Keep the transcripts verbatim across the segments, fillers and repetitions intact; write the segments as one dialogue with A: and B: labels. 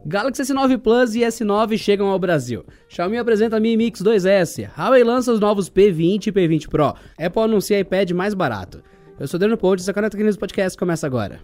A: Galaxy S nove Plus e S nove chegam ao Brasil. Xiaomi apresenta Mi Mix dois S. Huawei lança os novos P vinte e P vinte Pro. Apple anuncia iPad mais barato. Eu sou Adriano Pontes e a Canal Tecnologia Podcast começa agora.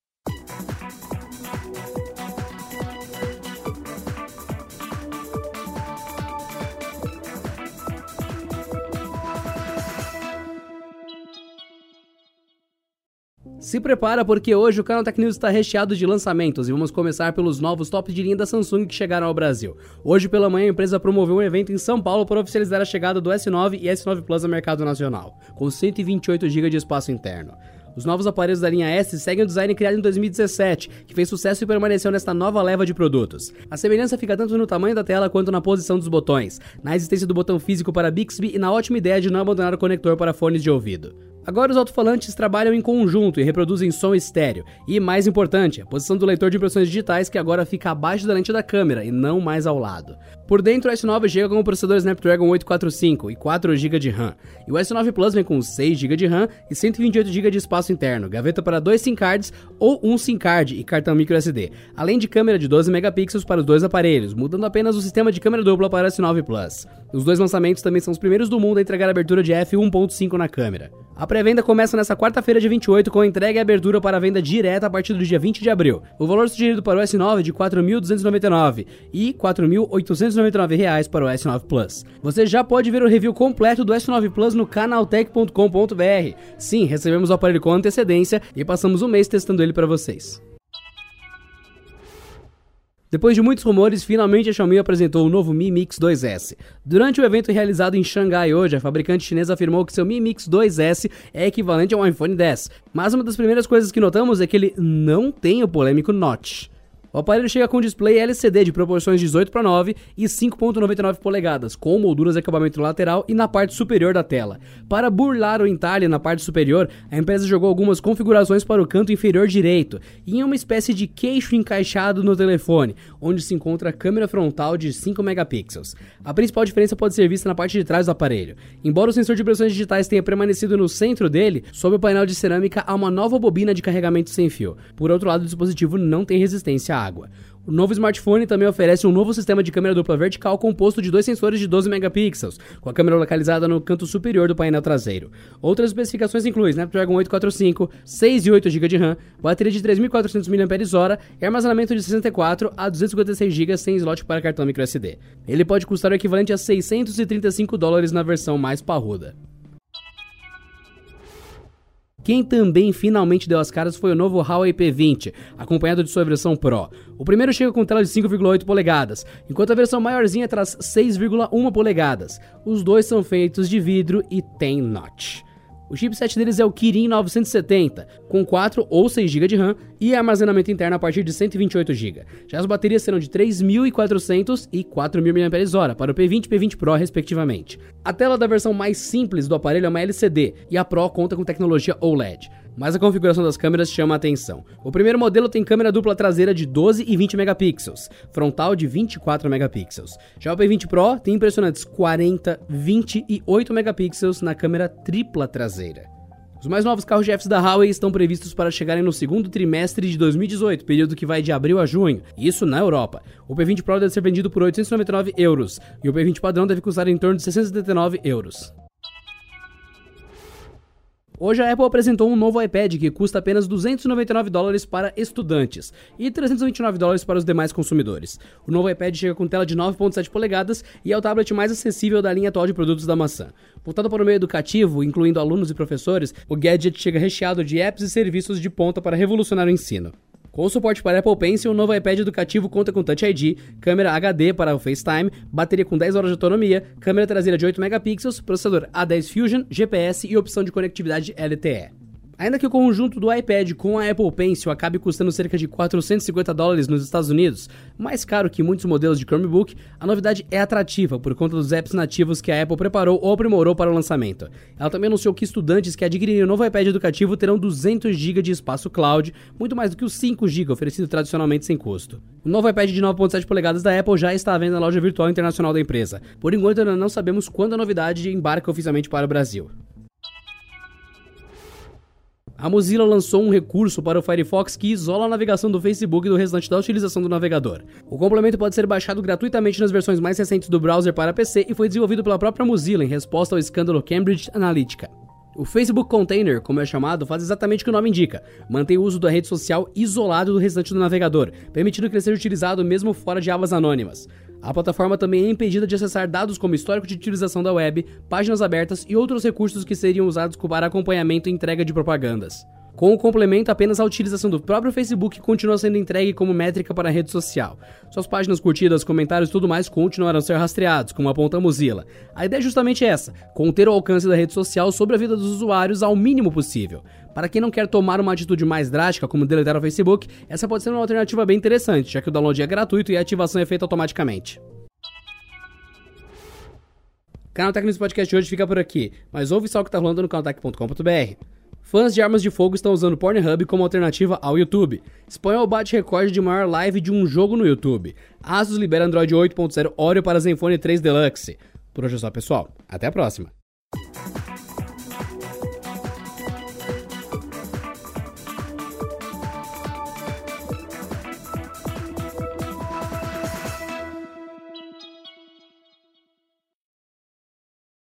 A: Se prepara porque hoje o Canal Tech News está recheado de lançamentos e vamos começar pelos novos tops de linha da Samsung que chegaram ao Brasil. Hoje pela manhã a empresa promoveu um evento em São Paulo para oficializar a chegada do S nove e S nove Plus ao mercado nacional, com cento e vinte e oito gigabytes de espaço interno. Os novos aparelhos da linha S seguem o design criado em dois mil e dezessete, que fez sucesso e permaneceu nesta nova leva de produtos. A semelhança fica tanto no tamanho da tela quanto na posição dos botões, na existência do botão físico para Bixby e na ótima ideia de não abandonar o conector para fones de ouvido. Agora os alto-falantes trabalham em conjunto e reproduzem som estéreo. E, mais importante, a posição do leitor de impressões digitais que agora fica abaixo da lente da câmera e não mais ao lado. Por dentro, o S nove chega com o processador Snapdragon oitocentos e quarenta e cinco e quatro gigabytes de RAM. E o S nove Plus vem com seis gigabytes de RAM e cento e vinte e oito gigabytes de espaço interno, gaveta para dois SIM cards ou um SIM card e cartão microSD, além de câmera de doze megapixels para os dois aparelhos, mudando apenas o sistema de câmera dupla para o S nove Plus. Os dois lançamentos também são os primeiros do mundo a entregar a abertura de f um ponto cinco na câmera. A pré-venda começa nesta quarta-feira, dia vinte e oito, com entrega e abertura para a venda direta a partir do dia vinte de abril. O valor sugerido para o S nove é de quatro mil duzentos e noventa e nove reais e quatro mil oitocentos e noventa e nove reais para o S nove Plus. Você já pode ver o review completo do S nove Plus no canaltech ponto com ponto b r. Sim, recebemos o aparelho com antecedência e passamos um mês testando ele para vocês. Depois de muitos rumores, finalmente a Xiaomi apresentou o novo Mi Mix dois S. Durante o evento realizado em Xangai hoje, a fabricante chinesa afirmou que seu Mi Mix dois S é equivalente a um iPhone dez. Mas uma das primeiras coisas que notamos é que ele não tem o polêmico Notch. O aparelho chega com display L C D de proporções dezoito para nove e cinco vírgula noventa e nove polegadas, com molduras de acabamento lateral e na parte superior da tela. Para burlar o entalhe na parte superior, a empresa jogou algumas configurações para o canto inferior direito e em uma espécie de queixo encaixado no telefone, onde se encontra a câmera frontal de cinco megapixels. A principal diferença pode ser vista na parte de trás do aparelho. Embora o sensor de impressões digitais tenha permanecido no centro dele, sob o painel de cerâmica há uma nova bobina de carregamento sem fio. Por outro lado, o dispositivo não tem resistência à água. O novo smartphone também oferece um novo sistema de câmera dupla vertical composto de dois sensores de doze megapixels, com a câmera localizada no canto superior do painel traseiro. Outras especificações incluem Snapdragon oitocentos e quarenta e cinco, seis e oito gigabytes de RAM, bateria de três mil e quatrocentos miliampères-hora e armazenamento de sessenta e quatro a duzentos e cinquenta e seis gigabytes sem slot para cartão microSD. Ele pode custar o equivalente a seiscentos e trinta e cinco dólares na versão mais parruda. Quem também finalmente deu as caras foi o novo Huawei P vinte, acompanhado de sua versão Pro. O primeiro chega com tela de cinco vírgula oito polegadas, enquanto a versão maiorzinha traz seis vírgula um polegadas. Os dois são feitos de vidro e tem notch. O chipset deles é o Kirin novecentos e setenta, com quatro ou seis gigabytes de RAM e armazenamento interno a partir de cento e vinte e oito gigabytes. Já as baterias serão de três mil e quatrocentos e quatro mil miliampères-hora para o P vinte e P vinte Pro, respectivamente. A tela da versão mais simples do aparelho é uma L C D e a Pro conta com tecnologia O L E D. Mas a configuração das câmeras chama a atenção. O primeiro modelo tem câmera dupla traseira de doze e vinte megapixels, frontal de vinte e quatro megapixels. Já o P vinte Pro tem impressionantes quarenta, vinte e oito megapixels na câmera tripla traseira. Os mais novos carros-chefes da Huawei estão previstos para chegarem no segundo trimestre de dois mil e dezoito, período que vai de abril a junho, isso na Europa. O P vinte Pro deve ser vendido por oitocentos e noventa e nove euros e o P vinte padrão deve custar em torno de seiscentos e setenta e nove euros. Hoje a Apple apresentou um novo iPad que custa apenas duzentos e noventa e nove dólares para estudantes e trezentos e vinte e nove dólares para os demais consumidores. O novo iPad chega com tela de nove vírgula sete polegadas e é o tablet mais acessível da linha atual de produtos da maçã. Voltado para o meio educativo, incluindo alunos e professores, o gadget chega recheado de apps e serviços de ponta para revolucionar o ensino. Com suporte para Apple Pencil, o novo iPad educativo conta com Touch I D, câmera H D para o FaceTime, bateria com dez horas de autonomia, câmera traseira de oito megapixels, processador A dez Fusion, G P S e opção de conectividade L T E. Ainda que o conjunto do iPad com a Apple Pencil acabe custando cerca de quatrocentos e cinquenta dólares nos Estados Unidos, mais caro que muitos modelos de Chromebook, a novidade é atrativa por conta dos apps nativos que a Apple preparou ou aprimorou para o lançamento. Ela também anunciou que estudantes que adquirirem o novo iPad educativo terão duzentos gigabytes de espaço cloud, muito mais do que os cinco gigabytes oferecido tradicionalmente sem custo. O novo iPad de nove vírgula sete polegadas da Apple já está à venda na loja virtual internacional da empresa. Por enquanto ainda não sabemos quando a novidade embarca oficialmente para o Brasil. A Mozilla lançou um recurso para o Firefox que isola a navegação do Facebook do restante da utilização do navegador. O complemento pode ser baixado gratuitamente nas versões mais recentes do browser para P C e foi desenvolvido pela própria Mozilla em resposta ao escândalo Cambridge Analytica. O Facebook Container, como é chamado, faz exatamente o que o nome indica, mantém o uso da rede social isolado do restante do navegador, permitindo que ele seja utilizado mesmo fora de abas anônimas. A plataforma também é impedida de acessar dados como histórico de utilização da web, páginas abertas e outros recursos que seriam usados para acompanhamento e entrega de propagandas. Com o complemento, apenas a utilização do próprio Facebook continua sendo entregue como métrica para a rede social. Suas páginas curtidas, comentários e tudo mais continuarão a ser rastreados, como aponta a Mozilla. A ideia é justamente essa, conter o alcance da rede social sobre a vida dos usuários ao mínimo possível. Para quem não quer tomar uma atitude mais drástica, como deletar o Facebook, essa pode ser uma alternativa bem interessante, já que o download é gratuito e a ativação é feita automaticamente. O Canal Tech News Podcast de hoje fica por aqui, mas ouve só o que está rolando no canaltech ponto com ponto b r. Fãs de armas de fogo estão usando o Pornhub como alternativa ao YouTube. Espanhol bate recorde de maior live de um jogo no YouTube. Asus libera Android oito ponto zero Oreo para Zenfone três Deluxe. Por hoje é só, pessoal. Até a próxima.